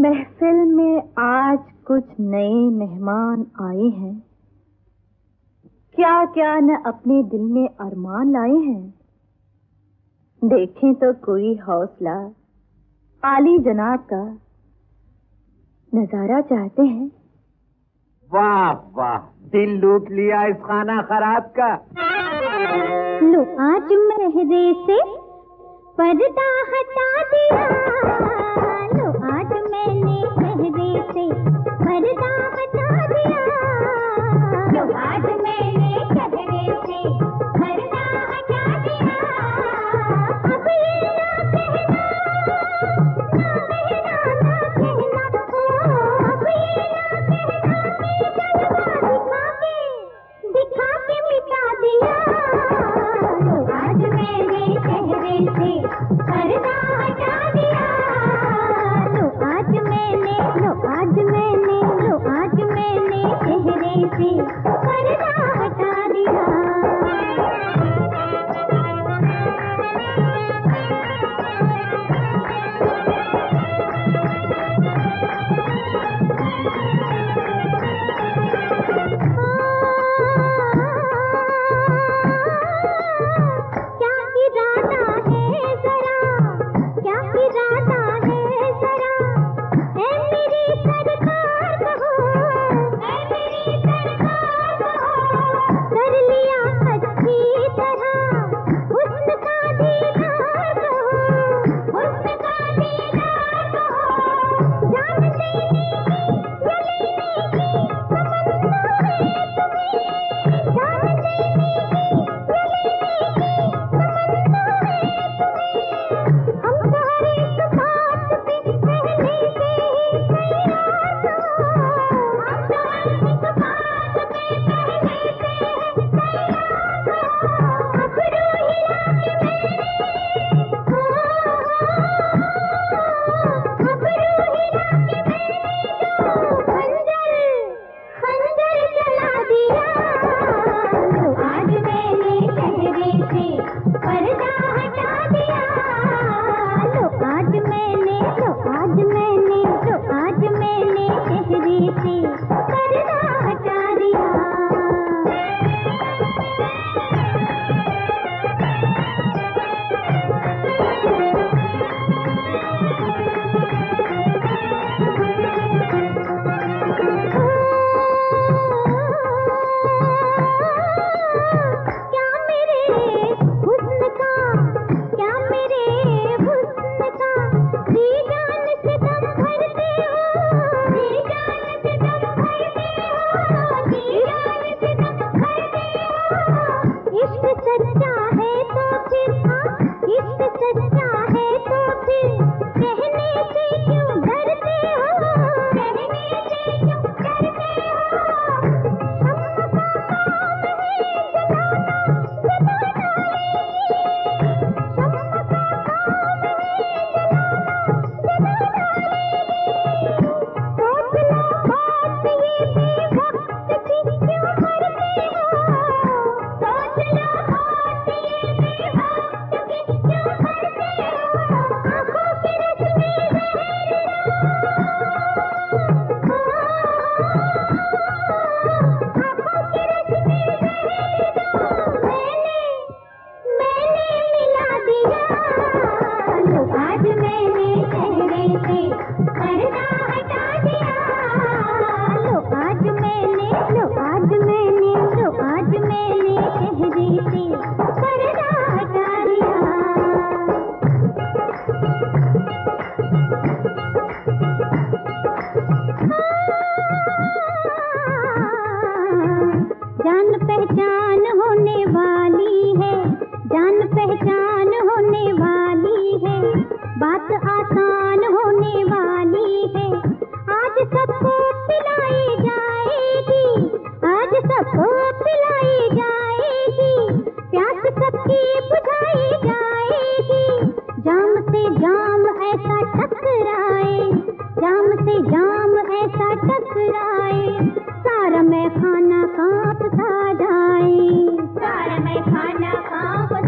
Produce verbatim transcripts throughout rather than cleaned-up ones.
महफिल में आज कुछ नए मेहमान आए हैं, क्या क्या न अपने दिल में अरमान लाए हैं। देखें तो कोई हौसला आली जनाब का नजारा चाहते हैं। वाह वाह, दिल लूट लिया इस खाना खराब का। लो आज मेहरे से पर्दा हटा दिया, लो आज मैंने मेहरे से पर्दा हटा दिया, लो आज मैंने मेहरे से पर्दा हटा दिया। अब ये ना कहना, ना कहना, ना कहना, ओ अब ये ना कहना, मैं जलवा दिखा के दिखा के मिटा दिया। लो आज मैंने चेहरे से पर्दा हटा दिया, लो आज मैंने, लो आज मैंने, लो आज मैंने चेहरे से पर्दा हटा दिया।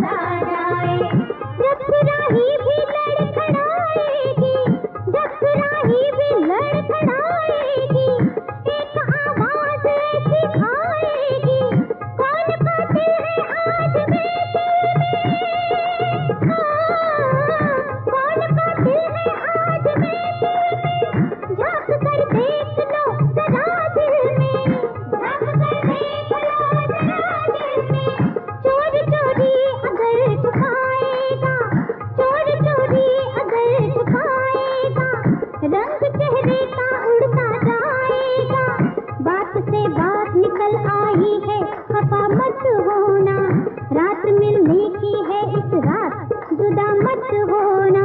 जब सुराही भी लड़खड़ाएगी, जब सुराही सिपाही भी लड़खड़ाएगी, एक आवाज ऐसी आएगी, कौन कातिल है आज मेरे दिल में, कौन कातिल है आज मेरे दिल में, झांक कर देख लो जरा दिल में, झांक कर देख लो जरा दिल में, चोरी चोरी अगर छुपाएगा, चोरी चोरी अगर छुपाएगा, रंग चेहरे का उड़ता जाएगा, बात से बात निकल आई है, खफा मत होना, रात मिलने की है इस रात, जुदा मत होना।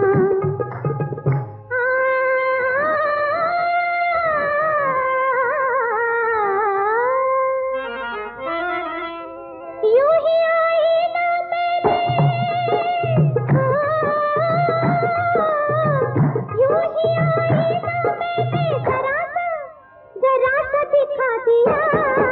यूं ही आई ना मैंने, यूं ही आई ना मैंने, जरा सा जरा सा दिखा दिया।